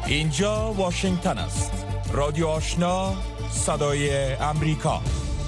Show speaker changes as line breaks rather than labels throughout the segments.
اینجا واشنگتن است. رادیو آشنا، صدای امریکا.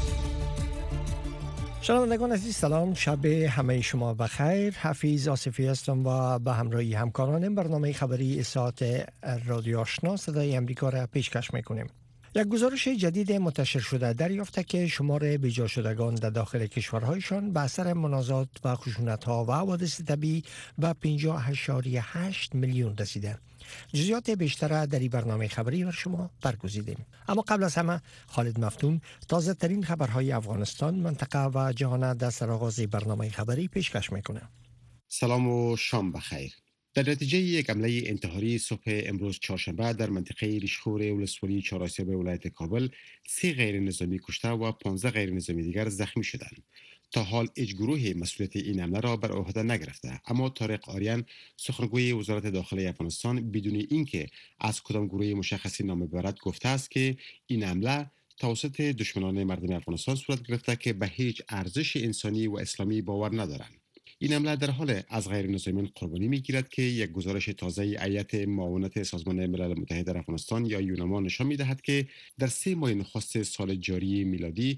شنوندگان عزیز سلام، شب همه شما بخیر. حفیظ آصفی هستم و به همراهی همکارانم برنامه خبری ساعت رادیو آشنا صدای امریکا را پیشکش میکنیم. یک گزارش جدید منتشر شده دریافته که شمار بیجا شدگان در داخل کشورهایشان به اثر منازعات و خشونت‌ها و حوادث طبیعی به 50.8 میلیون رسیده. جزئیات بیشتر در این برنامه خبری بر شما برگزیدیم. اما قبل از همه خالد مفتون تازه ترین خبرهای افغانستان، منطقه و جهان در سرآغاز برنامه خبری پیشکش میکنه.
سلام و شام بخیر. در نتیجه یک حمله انتحاری صبح امروز چهارشنبه در منطقه ریشخور ولسوالی چهارآسیاب ولایت کابل 3 غیر نظامی کشته و 15 غیر نظامی دیگر زخمی شدند. تا حال هیچ گروهی مسئولیت این حمله را بر عهده نگرفته، اما طارق آریان سخنگوی وزارت داخلی افغانستان بدون اینکه از کدام گروه مشخصی نام ببرد گفته است که این حمله توسط دشمنان مردم افغانستان صورت گرفته که به هیچ ارزش انسانی و اسلامی باور ندارند. این حمله در حال از غیر نظامیان قربانی میگیرد که یک گزارش تازه هیئت معاونت سازمان ملل متحد در افغانستان یا یوناما نشان می‌دهد که در 3 ماه نخست سال جاری میلادی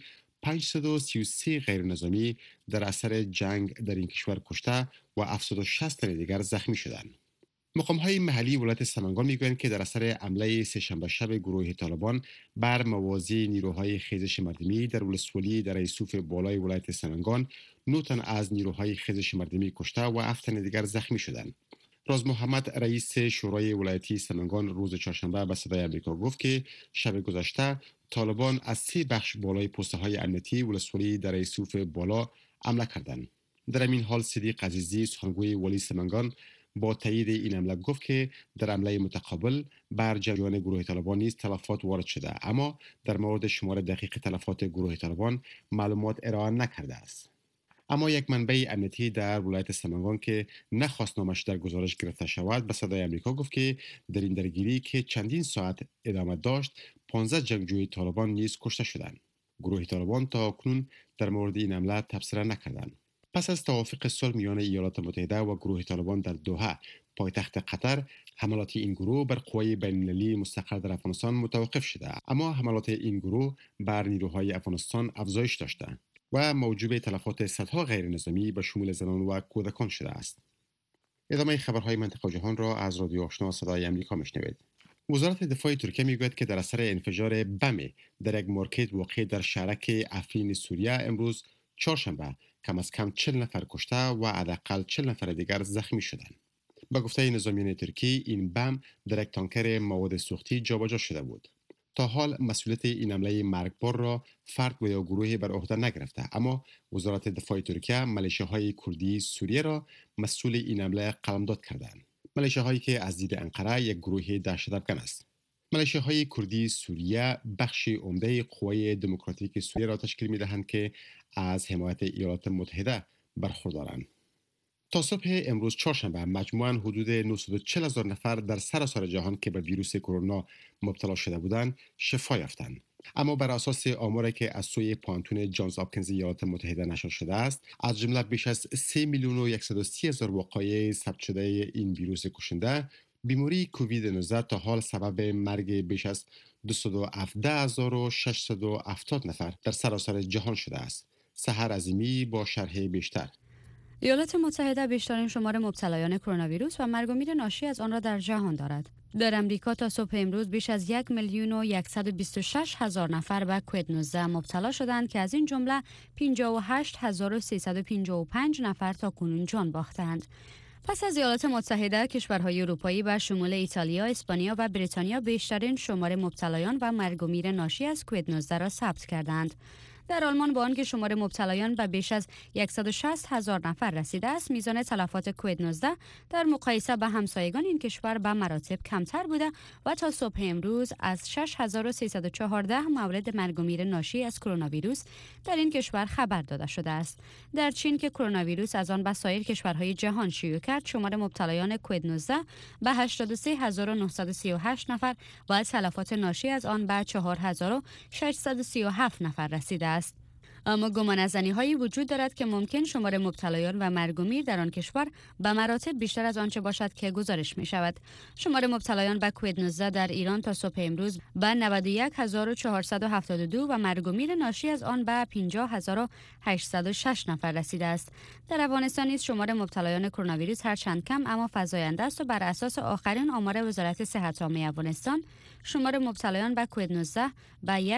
533 غیر نظامی در اثر جنگ در این کشور کشته و 760 تن دیگر زخمی شدند. مقام‌های محلی ولایت سمنگان میگویند که در اثر حمله سه‌شنبه شب گروه طالبان بر موازی نیروهای خیزش مردمی در ولسوالی در یوسف بالای ولایت سمنگان 9 تن از نیروهای خیزش مردمی کشته و 7 تن دیگر زخمی شدند. راز محمد رئیس شورای ولایتی سمنگان روز چهارشنبه به صدای آمریکا گفت که شب گذشته طالبان از 3 بخش بالای پست‌های امنیتی ولسوالی در یوسف بالا حمله کردند. در این حال صدیق عزیزی سخنگوی والی سمنگان با تایید این حمله گفت که در حمله متقابل بر جریان گروه طالبان نیز تلفات وارد شده، اما در مورد شمار دقیق تلفات گروه طالبان معلومات ارائه نکرده است. اما یک منبع امنیتی در ولایت سمنگان که نخواست نامش در گزارش گرفته شود به صدای آمریکا گفت که در این درگیری که چندین ساعت ادامه داشت 15 جنگجوی طالبان نیز کشته شدند. گروه طالبان تا اکنون در مورد این حمله تبصره نکردند. پس از توافق صلح میان ایالات متحده و گروه طالبان در دوحه پایتخت قطر، حملات این گروه بر قوای بین‌المللی مستقر در افغانستان متوقف شده، اما حملات این گروه بر نیروهای افغانستان افزایش داشته و موجب تلفات صدها غیر نظامی به شمول زنان و کودکان شده است. ادامه خبرهای منطقه و جهان را از رادیو آشنا صدای امریکا میشنوید. وزارت دفاع ترکیه میگوید که در اثر انفجار بم در یک مارکت واقع در شهرک افرین سوریه امروز چهارشنبه کم از کم 40 نفر کشته و حداقل 40 نفر دیگر زخمی شدند. به گفته نظامیان ترکی این بم در یک تانکر مواد سوختی جابجا شده بود. تا حال مسئولیت این حمله مرگبار را فرد و یا گروهی بر عهده نگرفته، اما وزارت دفاع ترکیه ملیشه‌های کردی سوریه را مسئول این حمله قلمداد کردند. ملیشه‌هایی که از دید انقره یک گروه دهشت‌افکن است. ملیشه‌های کردی سوریه بخش عمده قوای دموکراتیک سوریه را تشکیل می‌دهند که از حمایت ایالات متحده برخوردارند. تا صبح امروز چهارشنبه مجموعاً حدود 940,000 نفر در سراسر جهان که به ویروس کرونا مبتلا شده بودند شفا یافتند. اما بر اساس آماری که از سوی پانتون جانز هاپکینز ایالات متحده نشر شده است، از جمله بیش از 3,130,000 وقایع ثبت شده این ویروس کشنده، بیماری کووید 19 تا حال سبب مرگ بیش از 217,670 نفر در سراسر جهان شده است. سحر عظیمی با شرح بیشتر.
ایالات متحده بیشترین شمار مبتلایان کرونا ویروس و مرگ و میر ناشی از آن را در جهان دارد. در امریکا تا صبح امروز بیش از 1,126,000 نفر به کووید 19 مبتلا شدند که از این جمله 58,355 نفر تا کنون جان باختند. پس از ایالات متحده، کشورهای اروپایی به شمول ایتالیا، اسپانیا و بریتانیا بیشترین شمار مبتلایان و مرگ و میر ناشی از کووید 19 را ثبت کردند. در آلمان با آنکه شمار مبتلایان به بیش از 160,000 نفر رسیده است، میزان تلفات کووید 19 در مقایسه با همسایگان این کشور به مراتب کمتر بوده و تا صبح امروز از 6,314 مورد مرگ و میر ناشی از کرونا ویروس در این کشور خبر داده شده است. در چین که کرونا ویروس از آن به سایر کشورهای جهان شیوع کرد، شمار مبتلایان کووید 19 به 83,938 نفر و تلفات ناشی از آن به 4,637 نفر رسیده است. اما گمانه‌زنی‌هایی وجود دارد که ممکن شمار مبتلایان و مرگ و میر در آن کشور به مراتب بیشتر از آنچه باشد که گزارش می‌شود. شمار مبتلایان به کووید 19 در ایران تا صبح امروز به 91472 و مرگ و میر ناشی از آن به 50806 نفر رسیده است. در افغانستان نیز شمار مبتلایان کرونا ویروس هرچند کم اما فزاینده است و بر اساس آخرین آمار وزارت صحت عامه افغانستان شمار مبتلایان به کووید 19 به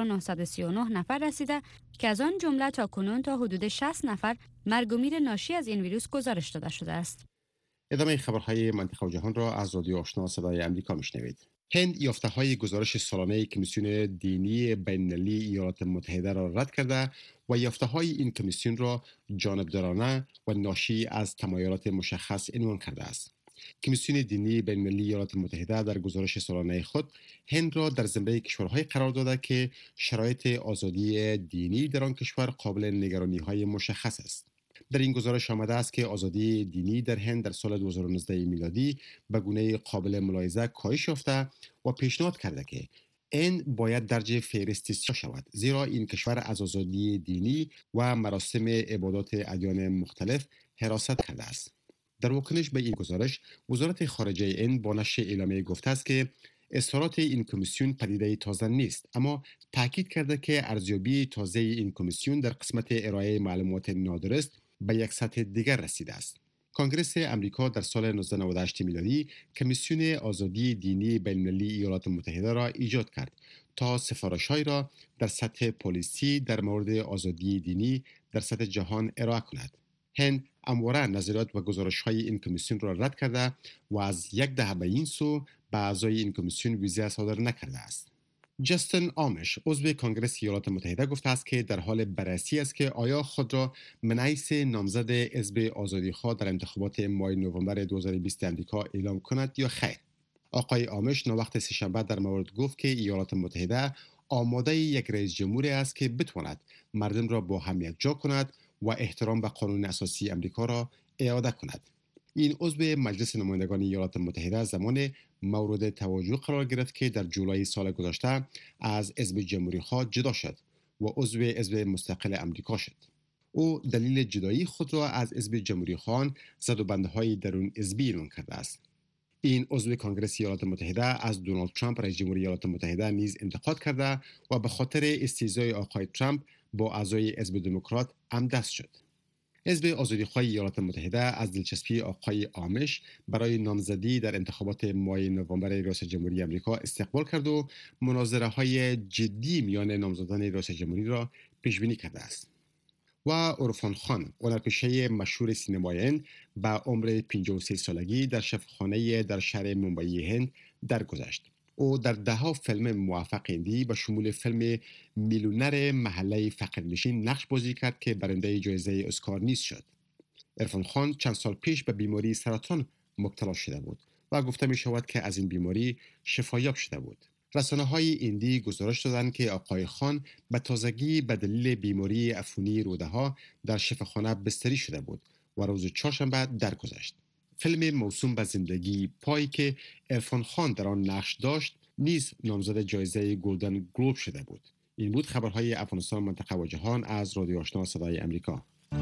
1939 نفر رسیده که از آن جمله تاکنون تا حدود 60 نفر مرگ و میر ناشی از این ویروس گزارش داده شده است.
ادامه خبرهای منطقه و جهان را از رادیو آشنا صدای آمریکا میشنوید. هند یافته‌های گزارش سالانه کمیسیون دینی بین‌المللی ایالات متحده را رد کرده و یافته‌های این کمیسیون را جانبدارانه و ناشی از تمایلات مشخص عنوان کرده است. کمیسیون دینی بین‌المللی ایالات متحده در گزارش سالانه خود هند را در زمره کشورهای قرار داده که شرایط آزادی دینی در آن کشور قابل نگرانی‌های مشخص است. در این گزارش آمده است که آزادی دینی در هند در سال 2019 میلادی به گونه قابل ملاحظه کاهش یافته و پیشنهاد کرده که این باید درجه فهرست سیاه شود، زیرا این کشور از آزادی دینی و مراسم عبادات ادیان مختلف حراست کرده است. در واکنش به این گزارش وزارت خارجه هند با نشر اعلامیه گفته است که اظهارات این کمیسیون پدیده تازه نیست، اما تاکید کرده که ارزیابی تازه این کمیسیون در قسمت ارائه معلومات نادرست به یک سطح دیگر رسیده است. کنگره امریکا در سال 1998 میلادی کمیسیون آزادی دینی بین‌المللی ایالات متحده را ایجاد کرد تا سفارش‌هایی را در سطح پلیسی در مورد آزادی دینی در سطح جهان ارائه کند. هند همواره نظریات و گزارش‌های این کمیسیون را رد کرده و از یک دهه به این سو به اعضای این کمیسیون ویزه صادر نکرده است. جاستین آمش عضو کنگره ایالات متحده گفته است که در حال بررسی است که آیا خود را من حیث نامزد حزب آزادی‌خواه در انتخابات ماه نوامبر 2020 آمریکا اعلام کند یا خیر. آقای آمش نوبت سه‌شنبه در مورد گفت که ایالات متحده آماده یک رئیس جمهوری است که بتواند مردم را با هم یکجا کند و احترام به قانون اساسی آمریکا را اعاده کند. این عضو مجلس نمایندگان ایالات متحده زمان مورد توجه قرار گرفت که در جولای سال گذشته از حزب جمهوری‌خواه جدا شد و عضو حزب مستقل آمریکا شد. او دلیل جدایی خود را از حزب جمهوری‌خواه زدوبندهای درون حزبی اعلام کرده است. این عضو کنگره ایالات متحده از دونالد ترامپ رئیس جمهور ایالات متحده نیز انتقاد کرده و به خاطر استهزای آقای ترامپ با اعضای حزب دموکرات همدست شد. حزب آزادی‌خواه ایالات متحده از دلچسپی آقای آمش برای نامزدی در انتخابات ماه نوامبر ریاست جمهوری آمریکا استقبال کرد و مناظره‌های جدی میان نامزدان ریاست جمهوری را پیش بینی کرده است. و عرفان خان، هنرپیشه مشهور سینمای هند، به عمر 53 سالگی در شفاخانه در شهر ممبئی هند درگذشت. او در ده‌ها فیلم موفق هندی به شمول فیلم میلیونر محله فقیرنشین نقش بازی کرد که برنده جایزه اسکار نیز شد. عرفان خان چند سال پیش به بیماری سرطان مبتلا شده بود و گفته می شود که از این بیماری شفایاب شده بود. رسانه‌های هندی گزارش دادند که آقای خان به تازگی به دلیل بیماری عفونی روده‌ها در شفاخانه بستری شده بود و روز چهارشنبه درگذشت. فیلم موسوم به زندگی پایی که عرفان خان در آن نقش داشت نیز نامزد جایزه گلدن گلوب شده بود. این بود خبرهای افغانستان، منطقه و جهان از رادیو آشنا صدای آمریکا.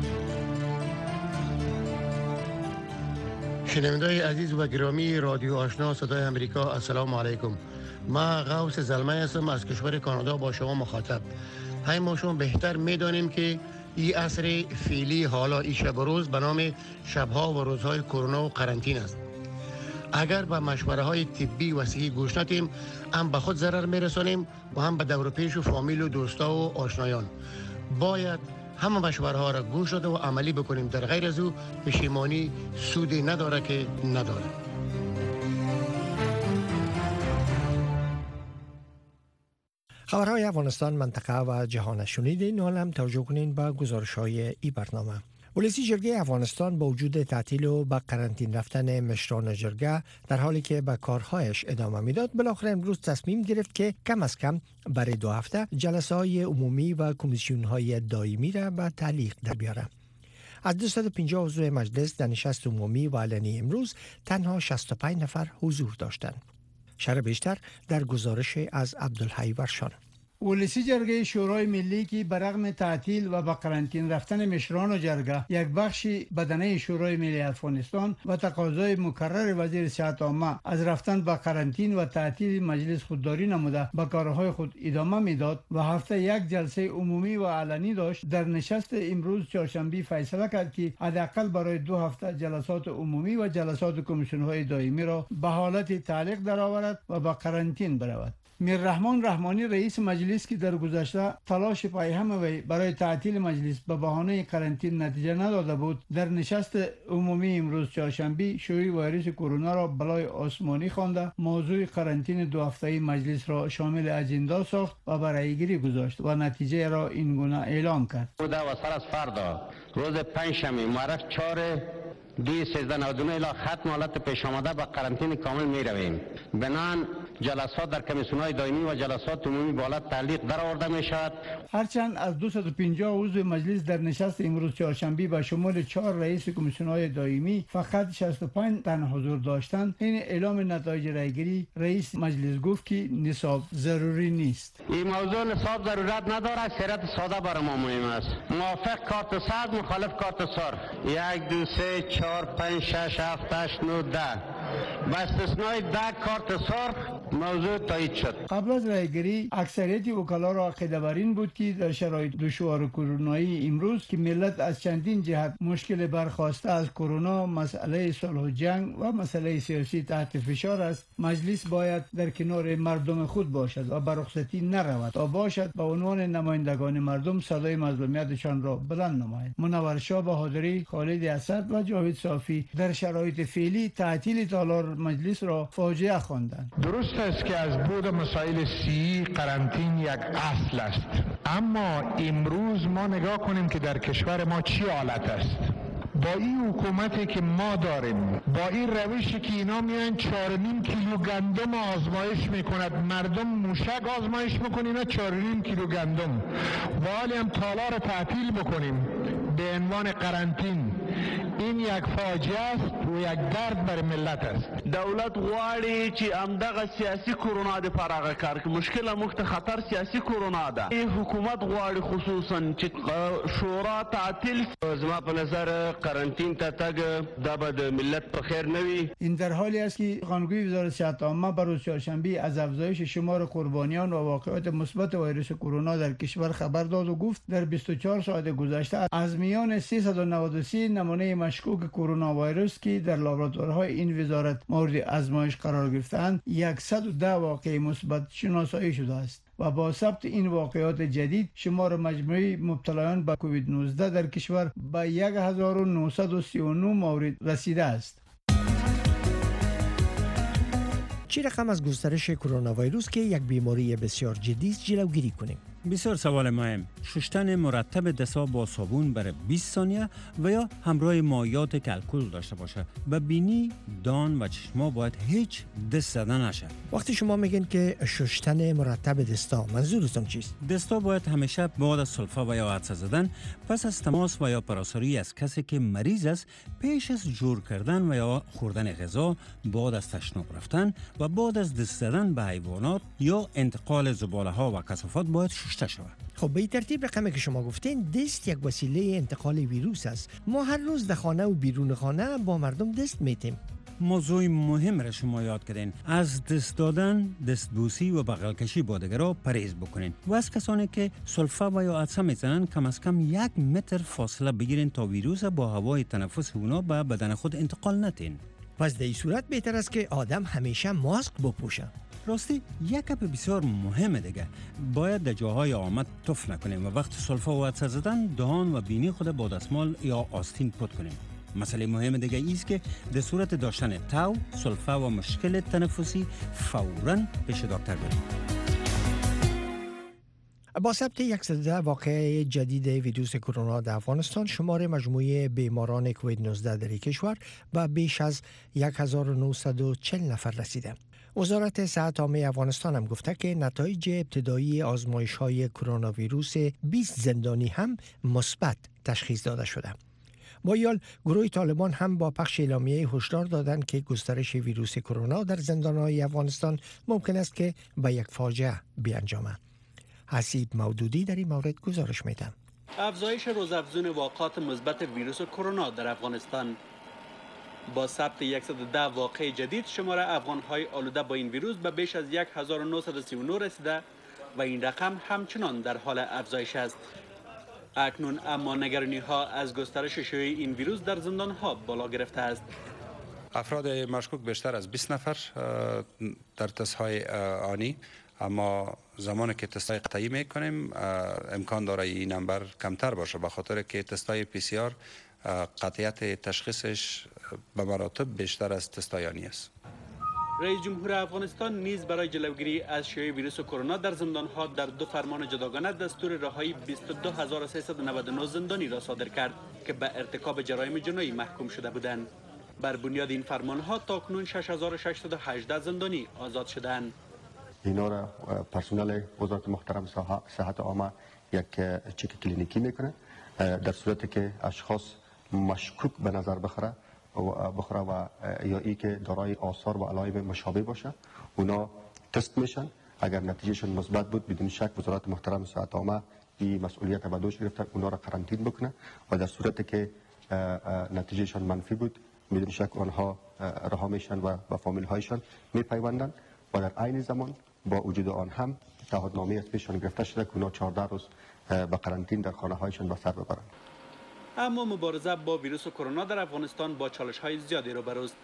شنوندگان عزیز و گرامی رادیو آشنا صدای آمریکا، السلام علیکم. ما غوث زلمه هستم از کشور کانادا با شما مخاطب. همه ما شما بهتر میدانیم که این عصر فعلی حالا این شب و روز به نام شبها و روزهای کرونا و قرنطینه است. اگر به مشوره های طبی و صحی گوش ندیم، هم به خود ضرر میرسانیم و هم به دور و پیش و فامیل و دوستا و آشنایان. باید همه مشوره ها را گوش داده و عملی بکنیم، در غیر از او پشیمانی سودی نداره که نداره.
خبرهای افغانستان، منطقه و جهان شنیدین. حالا هم توجه کنین به گزارش‌های این برنامه. ولسی جرگه افغانستان با وجود تعطیل و به قرنطین رفتن مشران جرگه در حالی که به کارهایش ادامه میداد، بالاخره امروز تصمیم گرفت که کم از کم برای 2 هفته جلسه‌های عمومی و کمیسیون‌های دائمی را به تعلیق در بیاره. از 250 عضو مجلس در نشست عمومی و علنی امروز تنها 65 نفر حضور داشتند. شرح بیشتر در گزارش از عبدالحی ورشان.
ولسی جرگه شورای ملی که برغم تعطیل و به قرنطینه رفتن مشران جرگه یک بخشی بدنه شورای ملی افغانستان و تقاضای مکرر وزیر صحت عامه از رفتن به قرنطینه و تعطیل مجلس خودداری نموده به کارهای خود ادامه میداد و هفته یک جلسه عمومی و علنی داشت، در نشست امروز چهارشنبه فیصله کرد که حداقل برای 2 هفته جلسات عمومی و جلسات کمیسیون‌های دائمی را به حالت تعلیق درآورد و به قرنطینه برود. میررحمان رحمانی رئیس مجلس که در گذشته تلاش پیهم وی برای تعطیل مجلس به بهانه قرنطینه نتیجه نداده بود، در نشست عمومی امروز چهارشنبه شیوع ویروس کرونا را بلای آسمانی خوانده موضوع قرنطینه 2 هفته‌ای مجلس را شامل اجندا ساخت و برای گیری گذاشت و نتیجه را این گونه اعلام کرد.
و سر از فردا روز پنجشنبه معرف 4/2/1399 الی ختم حالت پیش آمده به قرنطینه کامل می رویم. بنان جلسات در کمیسیون‌های دائمی و جلسات عمومی به حالت تعلیق درآورده می شود.
هرچند از 250 عضو مجلس در نشست امروز چهارشنبه به شمول 4 رئیس کمیسیون‌های دائمی فقط 65 تن حضور داشتند، این اعلام نتایج رأیگیری رئیس مجلس گفت که نصاب ضروری نیست.
این موضوع نصاب ضرورت ندارد، سیرت ساده برای ما مهم است. موافق کارت سبز، مخالف کارت سرخ. 1 2 3 4 5 6 7 8 9 10 با استثنای 10 کارت سرخ موضوع تایید شد.
قبل از رأیگیری اکثریت وکلا را عقیده بر این بود که در شرایط دشوار کرونایی امروز که ملت از چندین جهت مشکل برخاسته از کرونا، مسئله صلح و جنگ و مسئله سیاسی تحت فشار است، مجلس باید در کنار مردم خود باشد و بر رخصتی نرود تا باشد به عنوان نمایندگان مردم صدای مظلومیتشان را بلند نماید. منور شاه بهادری، خالد اسد و جاوید صافی در شرایط فعلی تعطیل تالار مجلس را فاجعه خواندند.
درست است که از بود مسائل سی قرنطینه یک اصل است، اما امروز ما نگاه کنیم که در کشور ما چی حالت است. با این حکومتی که ما داریم، با این روشی که اینا میان 4.5 کیلو گندم آزمایش میکند، مردم موشک آزمایش میکنن، اینا 4.5 کیلو گندم و حالی هم تالار تعطیل بکنیم به عنوان قرنطینه، این یک فاجعه است و یک درد بر ملت است.
دولت غواړي چې همدغه سیاسي کرونا د پراغه کار کې مشکل مخت خطر سیاسي کرونا ده. این حکومت غواړي خصوصا چې شورا تعطیل.
زما په نظر قرنطینه ته تګ د ملت په خیر نوي.
این در حالی است که خانگوی وزارت صحت عامه بر روز چهارشنبه از افزایش شمار قربانیان و واقعات مثبت ویروس کرونا در کشور خبر داد و گفت در 24 ساعت گذشته از میان 393 نمونه مشکوک کرونا ویروس که در لابراتوارهای این وزارت مورد آزمایش قرار گرفتند 110 واقعه مثبت شناسایی شده است و با ثبت این واقعات جدید شمار مجموعی مبتلایان به کووید 19 در کشور به 1939 مورد رسیده است.
چه رقم از گسترش کرونا ویروس که یک بیماری بسیار جدی است جلوگیری کنیم؟
بسیار سوال مهم. شستن مرتب دست‌ها با صابون برای 20 ثانیه و یا همراه مایعات که الکل داشته باشه. به بینی، دان و چشما باید هیچ دست زدن نشه.
وقتی شما میگین که شستن مرتب دستا، منظورتون چیست؟
دستا باید همیشه بعد از سلفه و یا عطسه زدن، پس از تماس و یا پراساری از کسی که مریض است، پیش از جور کردن و یا خوردن غذا، بعد از تشناب رفتن و بعد از دست زدن به حیوانات یا انتقال زباله ها و کثافات باید شسته شود.
خب به این ترتیب رقمی که شما گفتین دست یک وسیله انتقال ویروس است. ما هر روز در خانه و بیرون خانه با مردم دست میتیم.
موضوع مهم را شما یاد کردین. از دست دادن، دستبوسی و بغل کشی با دیگران پرهیز بکنین و از کسانی که سلفه و یا عطسه میزنن کم از کم 1 متر فاصله بگیرین تا ویروس با هوای تنفس اونا به بدن خود انتقال ندین.
پس در این صورت بهتر است که آدم همیشه ماسک بپوشه.
راستی یک گپ بسیار مهمه دیگه، باید در جاهای آمد تف نکنیم و وقت سلفه و عطسه زدن دهان و بینی خود با دستمال یا آستین پاک کنیم. مسئله مهم دیگه ایست که در صورت داشتن تاو، سلفه و مشکل تنفسی فوراً پیش دکتر بریم.
با ثبت 110 واقعه جدید ویروس کرونا در افغانستان، شمار مجموعه بیماران کووید 19 در کشور به بیش از 1940 نفر رسیده. وزارت صحت عامه افغانستان هم گفته که نتایج ابتدایی آزمایش‌های کرونا ویروس 20 زندانی هم مثبت تشخیص داده شده. با این حال گروه طالبان هم با پخش اعلامیه هشدار دادند که گسترش ویروس کرونا در زندان‌های افغانستان ممکن است که به یک فاجعه بیانجامد. حسیب مودودی در این مورد گزارش میدن.
افزایش روزافزون واقعات مثبت ویروس کرونا در افغانستان. با ثبت 110 واقعه جدید، شمار افغان‌های آلوده با این ویروس به بیش از 1939 رسیده و این رقم همچنان در حال افزایش است. اکنون اما نگرانی‌ها از گسترش شیوع این ویروس در زندان‌ها بالا گرفته است.
افراد مشکوک بیشتر از 20 نفر در تست‌های آنی، اما زمانی که تست‌های قطعی می‌کنیم امکان داره این نمبر کمتر باشه، به خاطر که تست‌های PCR قطعیت تشخیصش به مراتب بیشتر از تست‌های آنی است.
رئیس جمهور افغانستان نیز برای جلوگیری از شیوع ویروس کرونا در زندان‌ها در 2 فرمان جداگانه دستور رهایی 22399 زندانی را صادر کرد که به ارتکاب جرایم جنایی محکوم شده بودند. بر بنیاد این فرمان‌ها تاکنون 6618 زندانی آزاد شدند.
اینا را پرسنل وزارت محترم صحت عامه یک چک کلینیکی میکنه. در صورتی که اشخاص مشکوک به نظر بخوره و یا ای که دارای آثار و علائم مشابه باشه، اونا تست میشن. اگر نتیجهشون مثبت بود، بدون شک وزارت محترم صحت عامه این مسئولیت به دوش گرفته اونا را قرنطینه بکنه و در صورتی که نتیجهشون منفی بود، بدون شک آنها رها میشن و به فامیل هایشان میپیوندن و در عین زمان با وجود آن هم تعهدنامه از پیششان گرفته شده که اونا 14 روز به قرنطینه در خانه هایشان به سر ببرند.
اما مبارزه با ویروس کرونا در افغانستان با چالش‌های زیادی روبروست.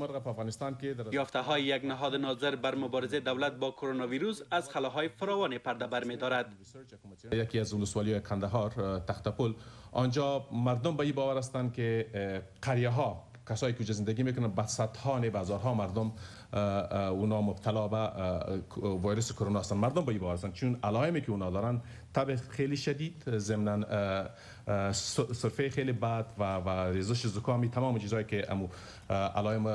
یافته‌های یک نهاد ناظر بر مبارزه دولت با کرونا ویروس از خلاهای فراوان پرده برمی‌دارد.
یکی از ولسوالی کندهار تختپل، آنجا مردم به این باور هستند که قریه‌ها، کسایی که زندگی میکنن، به صدها بازارها مردم اونا مبتلا به ویروس کرونا هستند. مردم به این باور هستند چون علائمی که اونا دارن تب خیلی شدید، ضمن سرفه خیلی بد و ریزش زکامی، تمام چیزایی که علائم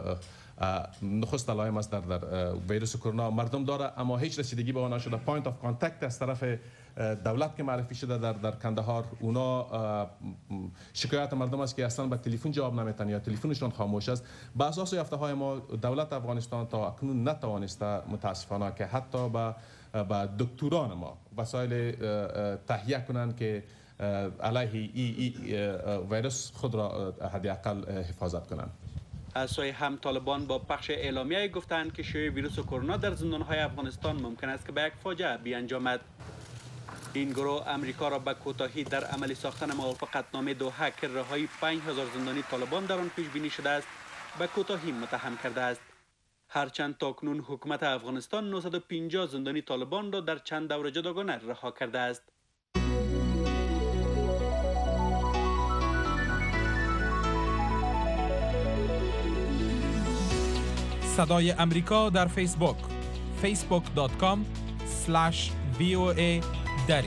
نخست علائم است در ویروس کرونا مردم داره، اما هیچ رسیدگی به آن نشده. پوینت آف کانتکت از طرف دولت که معرفی شده در کندهار، اونا شکایت مردم است که اصلا به تلفن جواب نمیتن یا تلفنشون خاموش است. به اساس یافته های ما، دولت افغانستان تا اکنون نتوانسته متاسفانه که حتی با دکتران ما وسایل تهیه کنند که علیه ای ویروس خود را حداقل حفاظت کنند.
از سوی هم طالبان با پخش اعلامیه گفتند که شیوع ویروس کرونا در زندان‌های افغانستان ممکن است که به یک فاجعه بیانجامد. این گروه امریکا را به کوتاهی در عملی ساختن موافقتنامه دوحه که رهایی 5000 زندانی طالبان در آن پیش بینی شده است، به کوتاهی متهم کرده است. هرچند تاکنون حکومت افغانستان 950 زندانی طالبان را در چند دوره جداگانه رها کرده است.
صدای امریکا در فیسبوک facebook.com/VOA دری.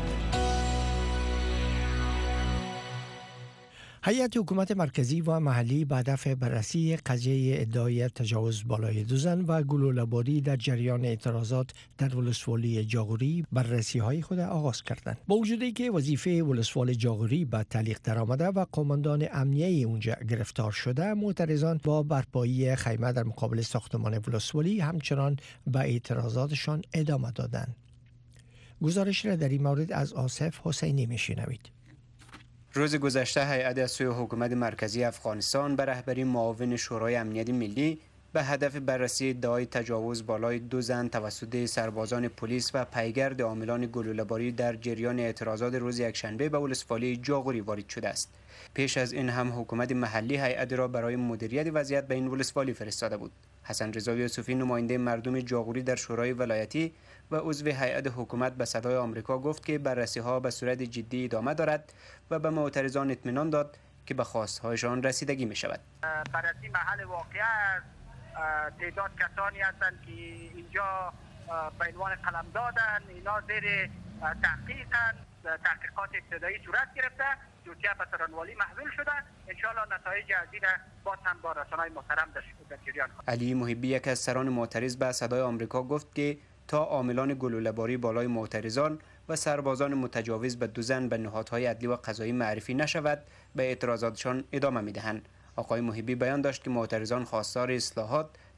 هیئت حکومت مرکزی و محلی به هدف بررسی قضیه ادعای تجاوز بالای 2 زن و گلوله‌باری در جریان اعتراضات در ولسوالی جاغوری بررسی‌های خود آغاز کردند. با وجودی که وظیفه ولسوال جاغوری به تعلیق درآمده و قماندان امنیه اونجا گرفتار شده، معترضان با برپایی خیمه در مقابل ساختمان ولسوالی همچنان به اعتراضاتشان ادامه دادند. گزارش را در این مورد از آصف حسینی میشنوید.
روز گذشته هیئت از سوی حکومت مرکزی افغانستان به رهبری معاون شورای امنیت ملی به هدف بررسی ادعای تجاوز بالای 2 زن توسط سربازان پلیس و پیگرد عاملان گلوله‌باری در جریان اعتراضات روز یکشنبه به ولسوالی جاغوری وارد شده است. پیش از این هم حکومت محلی هیئت را برای مدیریت وضعیت به این ولسوالی فرستاده بود. حسن رضا یوسفی، نماینده مردم جاغوری در شورای ولایتی و عضو هیئت حکومت، به صدای آمریکا گفت که بررسی‌ها به صورت جدی ادامه دارد و به معترضان اطمینان داد که به خواست‌هایشان رسیدگی می‌شود.
بررسی محل واقعه تعداد کسانی هستند که اینجا به عنوان قلمدادن، اینا زیر تحقیقن، تحقیقات ابتدایی صورت گرفته، دوسیه به سرانوالی محویل شده. انشاءالله نتایج از این باز هم با رسانه‌های محترم در جریان خواهد.
علی محبی، یک از سران معترض، به صدای آمریکا گفت که تا عاملان گلوله‌باری بالای معترضان و سربازان متجاوز به 2 زن به نهادهای عدلی و قضایی معرفی نشود، به اعتراضاتشان ادامه می‌دهند. آقای محبی بیان داشت که معترضان خواستار اصلاحات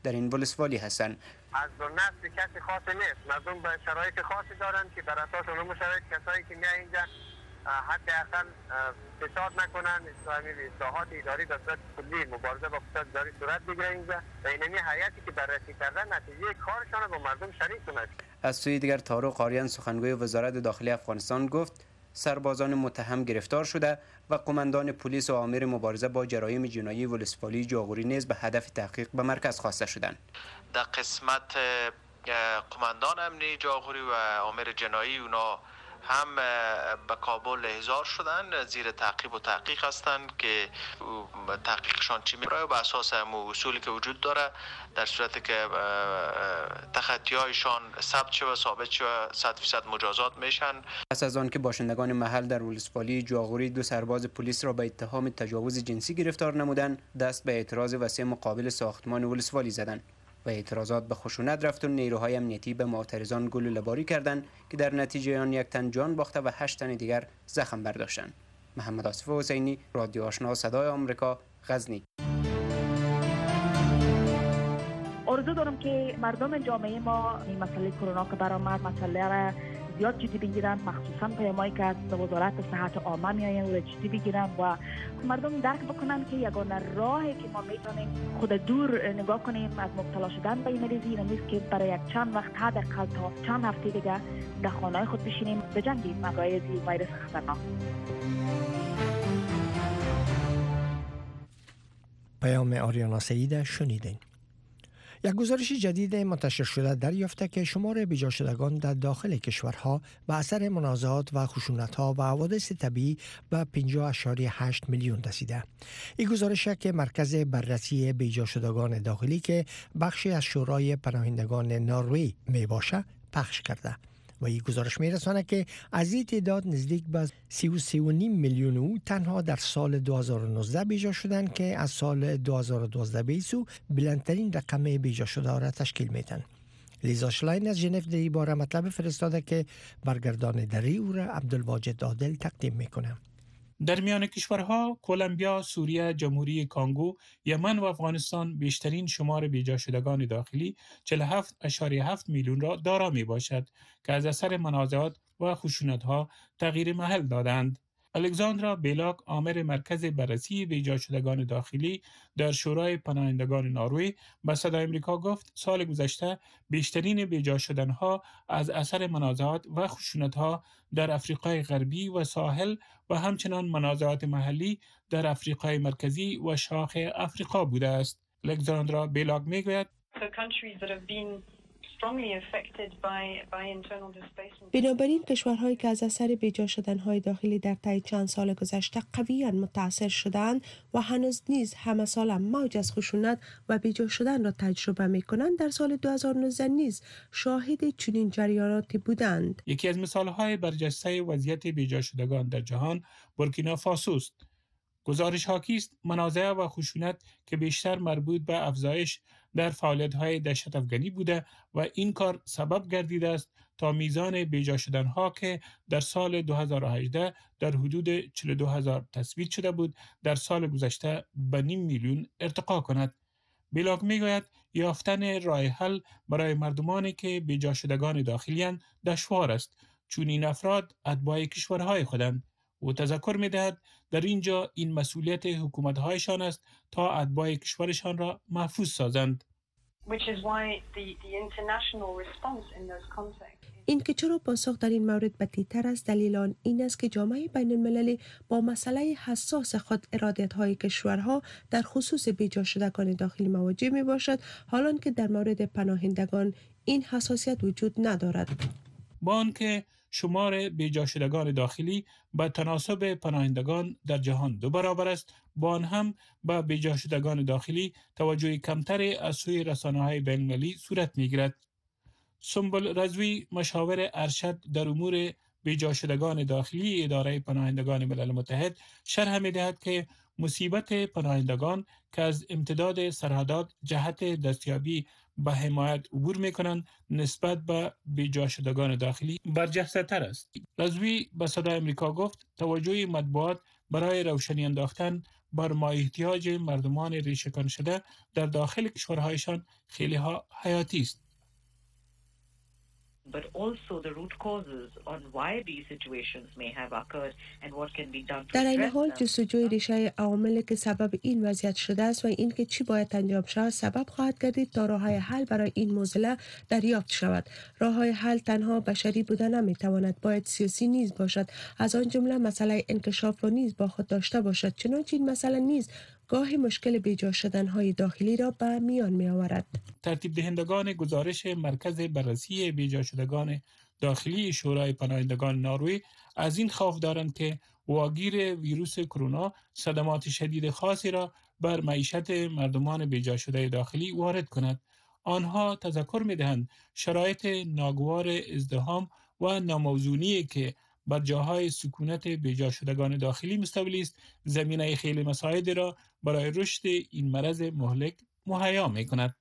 در این ولسوالی هستند.
از نسل کسی خاصی نیست، مردم به شرایط خاصی دارند که بر اساس اون شرایط کسایی که میان اینجا حداقل فساد نکنن، اصلاحات اداری به صورت کلی مبارزه با فساد اداری صورت بگیره اینجا و اینمی هیئتی که بررسی کردن نتیجه کارشان با مردم شریک کنند.
از سوی دیگر طارق آریان سخنگوی وزارت داخلی افغانستان گفت سربازان متهم گرفتار شده و قماندان پلیس و آمر مبارزه با جرایم جنایی ولسوالی جاغوری نیز به هدف تحقیق به مرکز خواسته شدند.
در قسمت قماندان امنی جاغوری و آمر جنایی اونا هم به کابل احضار شدن، زیر تعقیب و تحقیق هستند که تحقیقشان چی میره و به اساس اصولی که وجود داره در صورتی که تخطی‌هایشان ثبت شود ثابت شود 100% مجازات میشن.
پس از آن که باشندگان محل در ولسوالی جاغوری 2 سرباز پلیس را به اتهام تجاوز جنسی گرفتار نمودند، دست به اعتراض وسیع مقابل ساختمان ولسوالی زدند و اعتراضات به خشونت رفت و نیروهای امنیتی به معترضان گلوله‌باری کردند که در نتیجه آن 1 تن جان باخته و 8 تن دیگر زخم برداشتند. محمد آصف حسینی، رادیو آشنا صدای آمریکا، غزنی.
آرزو دارم که مردم جامعه ما این مسئله کرونا که برآمد مسئله را زیاد جدی بگیرن، مخصوصا پیامایی که از وزارت صحت عامه میآیند را جدی بگیرن و مردم درک بکنن که یگانه راهی که ما میتونیم خود دور نگاه کنیم از مبتلا شدن به این مریضی این نیست که برای یک چند وقت حداقل تا چند هفته دیگه در خانه‌های خود بشینیم بجنگیم با این ویروس خطرناک.
پیام آریانا سعید شنیدین. یک گزارش جدید منتشر شده دریافته که شمار بیجا شدگان در داخل کشورها به اثر منازعات و خشونت‌ها و حوادث طبیعی به 50.8 میلیون رسیده. این گزارش که مرکز بررسی بیجا شدگان داخلی که بخشی از شورای پناهندگان نروژ می باشه پخش کرده و این گزارش می رسانه که از این تعداد نزدیک به 33.5 میلیون او تنها در سال 2019 بیجا شدند که از سال 2012 به سو بلندترین رقم بیجا شده را تشکیل میدن. لیزا شلاین از ژنو در این باره مطلب فرستاده که برگردان دری او را عبدالواجد عادل تقدیم میکنه.
در میان کشورها کلمبیا، سوریه، جمهوری کانگو، یمن و افغانستان بیشترین شمار بیجا شدگان داخلی 47.7 میلیون را دارا می باشد که از اثر منازعات و خشونت‌ها تغییر محل دادند. الکساندرا بیلاک آمر مرکز بررسی بیجا شدگان داخلی در شورای پناهندگان نروژ به صدای آمریکا گفت سال گذشته بیشترین بیجا شدنها از اثر منازعات و خشونت‌ها در افریقای غربی و ساحل و همچنان منازعات محلی در افریقای مرکزی و شاخ افریقا بوده است. الکساندرا بیلاک میگوید
بنابراین کشورهایی که از اثر بیجا شدنهای داخلی در طی چند سال گذشته قویاً متاثر شدند و هنوز نیز همه سال موج از خشونت و بیجا شدن را تجربه می‌کنند، در سال 2019 نیز شاهد چنین جریاناتی بودند.
یکی از مثال‌های برجسته وضعیت بیجا شدگان در جهان بورکینافاسو است. گزارش حاکی است منازعه و خشونت که بیشتر مربوط به افزایش در فعالیت‌های دهشت افغانی بوده و این کار سبب گردیده است تا میزان بیجا شدن‌ها که در سال 2018 در حدود 42,000 تثبیت شده بود در سال گذشته به 0.5 میلیون ارتقا کند. بیلاک میگوید یافتن راه حل برای مردمانی که بیجا شدگان داخلی‌اند دشوار است چون این افراد اتباع کشورهای خودند. او تذکر می‌دهد در اینجا این مسئولیت حکومت‌هایشان است تا اتباع کشورشان را محفوظ سازند.
این که چرا پاسخ در این مورد بدی‌تر است دلیل آن این است که جامعه بین‌المللی با مسئله حساس خود ارادت‌های کشورها در خصوص بیجا شدگان داخلی مواجه می‌باشد، حالان که در مورد پناهندگان این حساسیت وجود ندارد.
با آنکه شمار بیجا شدگان داخلی به تناسب پناهندگان در جهان 2 برابر است، با آن هم به بیجا شدگان داخلی توجه کمتری از سوی رسانه‌های بین‌المللی صورت می‌گیرد. سنبل رضوی مشاور ارشد در امور بیجا شدگان داخلی اداره پناهندگان ملل متحد شرح می‌دهد که مصیبت پناهندگان که از امتداد سرحدات جهت دستیابی به حمایت عبور می‌کنند نسبت به بیجا شدگان داخلی برجسته تر است. رضوی به صدای آمریکا گفت توجه مطبوعات برای روشنی انداختن بر مااحتیاج مردمان ریشه‌کن شده در داخل کشورهایشان خیلی حیاتی است.
But also the root causes on why these situations may have occurred and what can be done to
در این
address
حال
them.
جستجوی ریشه عواملی که سبب این وضعیت شده است و اینکه چی باید انجام شود سبب خواهد گردید تا راه‌های حل برای این معضله دریافت شود. راه‌های حل تنها بشری بوده نمی‌تواند، باید سیاسی نیز باشد، از آن جمله مسئله انکشاف را نیز با خود داشته باشد. چنانچه این مسئله نیز گاهی مشکل بیجا شدن‌های داخلی را به میان می‌آورد.
ترتیب دهندگان گزارش مرکز بررسی بیجا شدگان داخلی شورای پناهندگان نروژ از این خوف دارند که واگیر ویروس کرونا صدمات شدید خاصی را بر معیشت مردمان بیجا شده داخلی وارد کند. آنها تذکر می‌دهند شرایط ناگوار ازدحام و ناموزونی که بر جاهای سکونت بیجا شدگان داخلی مستولی است، زمینه خیلی مساعد را برای رشد این مرض مهلک مهیا می‌کند.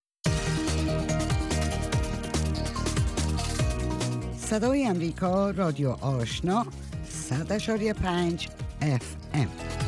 صدای امریکا رادیو آشنا 100.5 FM.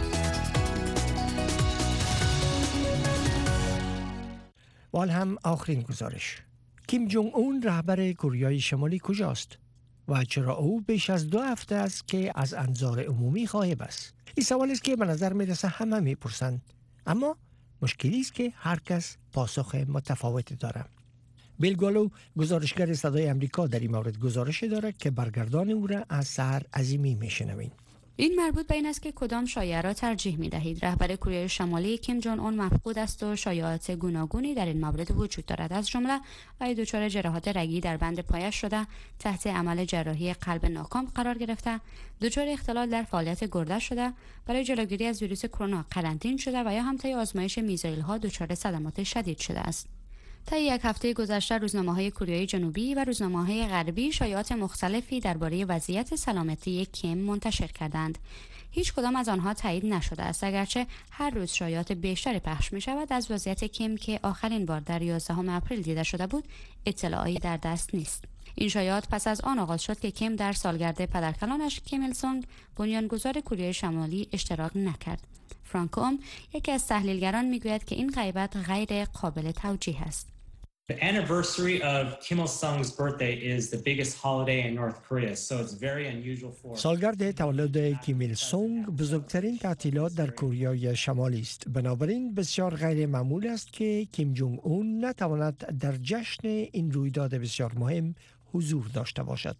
وال هم آخرین گزارش. کیم جونگ اون رهبر کره شمالی کجاست؟ و چرا او بیش از 2 هفته است که از انظار عمومی غایب است؟ این سوال است که به نظر میرسه همه میپرسند، اما مشکلی است که هر کس پاسخ متفاوتی داره. بیل گالو گزارشگر صدای امریکا در این مورد گزارش داره که برگردان او را از سحر عظیمی میشنوین.
این مربوط به این است که کدام شایعه را ترجیح می دهید. رهبر کره شمالی کیم جون اون مفقود است و شایعات گوناگونی در این مورد وجود دارد. از جمله وی دچار جراحات رگی در بند پایش شده، تحت عمل جراحی قلب ناکام قرار گرفته، دچار اختلال در فعالیت گرده شده، برای جلوگیری از ویروس کرونا قرنطینه شده و یا هم طی آزمایش میزایل ها دچار صدمات شدید شده است. طی یک هفته گذشته روزنامه‌های کره جنوبی و روزنامه‌های غربی شایعات مختلفی درباره وضعیت سلامتی کیم منتشر کردند. هیچ کدام از آنها تایید نشده است، اگرچه هر روز شایعات بیشتری پخش می‌شود از وضعیت کیم که آخرین بار در 11 اپریل دیده شده بود، اطلاعی در دست نیست. این شایعات پس از آن آغاز شد که کیم در سالگرد پدرکلانش کیم ایل سونگ بنیانگذار کره شمالی اشتراک نکرد. فرانک اوم یکی از تحلیلگران میگوید که این غیبت غیر قابل توجیه است.
The anniversary of Kim Il-sung's birthday is the biggest holiday in North Korea, so it's very unusual for
سالگرد تولد کیم ایل سونگ بزرگترین تعطیلات در کره شمالی است. بنابراین بسیار غیر معمول است که کیم جونگ اون نتواند در جشن این رویداد بسیار مهم حضور داشته باشد.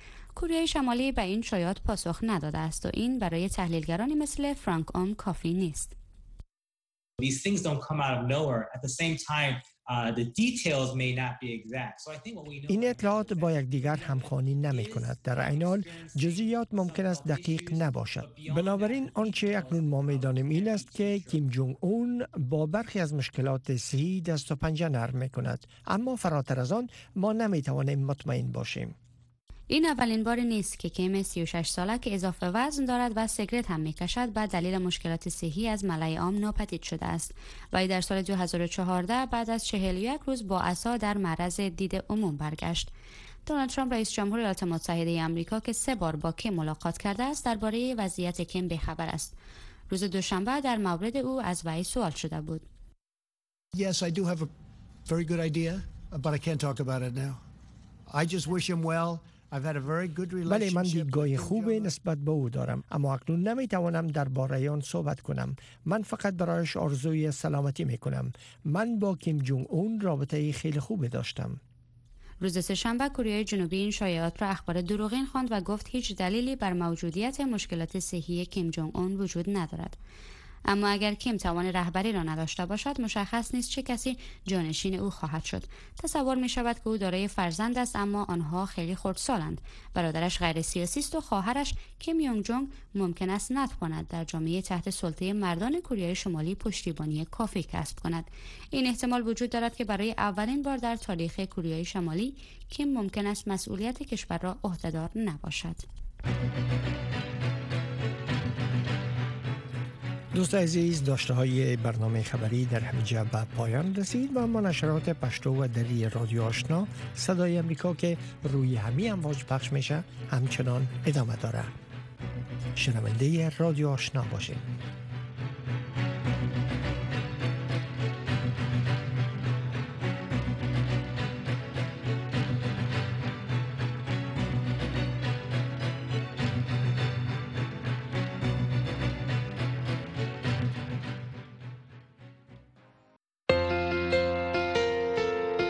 کره شمالی به این شایعات پاسخ نداده است و این برای تحلیلگرانی مثل فرانک اوم کافی نیست.
These things don't come out of nowhere. At the same time, the details may not be exact. So I think what we know
این اطلاعات با یکدیگر همخوانی نمی کند. در عین حال جزئیات ممکن است دقیق نباشد. بنابراین آنچه اکنون ما می‌دانیم این است که کیم جونگ اون با برخی از مشکلات صحی دست و پنجه نرم می‌کند، اما فراتر از آن ما نمی‌توانیم مطمئن باشیم.
این اولین بار نیست که کیم 36 ساله که اضافه وزن دارد و سیگرت هم میکشد به دلیل مشکلات صحی از ملأ عام ناپدید شده است. وی در سال 2014 بعد از 41 روز با عصا در معرض دید عموم برگشت. دونالد ترامپ رئیس جمهور ایالات متحده آمریکا که 3 بار با کیم ملاقات کرده است درباره وضعیت کیم بی‌خبر است. روز دوشنبه در مورد او از وی سوال شده بود.
Yes, I do have a very good idea, but I can't talk about it now. I just wish him well.
بله، من دیدگاه خوبی نسبت به او دارم، اما اکنون نمیتوانم درباره آن صحبت کنم. من فقط برایش آرزوی سلامتی میکنم. من با کیم جونگ اون رابطه خیلی خوبی داشتم.
روز سه‌شنبه کره جنوبی این شایعات را اخبار دروغین خواند و گفت هیچ دلیلی بر موجودیت مشکلات صحی کیم جونگ اون وجود ندارد. اما اگر کیم توان رهبری را نداشته باشد، مشخص نیست چه کسی جانشین او خواهد شد. تصور می شود که او دارای فرزند است، اما آنها خیلی خردسالند. برادرش غیر سیاسی است و خواهرش کیم یونگ جونگ ممکن است نتواند در جامعه تحت سلطه مردان کره شمالی پشتیبانی کافی کسب کند. این احتمال وجود دارد که برای اولین بار در تاریخ کره شمالی کیم ممکن است مسئولیت کشور را عهده‌دار نباشد.
دوست عزیز، داشته های برنامه خبری در همینجا به پایان رسید و ما نشرات پشتو و دری رادیو آشنا صدای امریکا که روی همین امواج پخش میشه همچنان ادامه داره. شنونده رادیو آشنا باشید.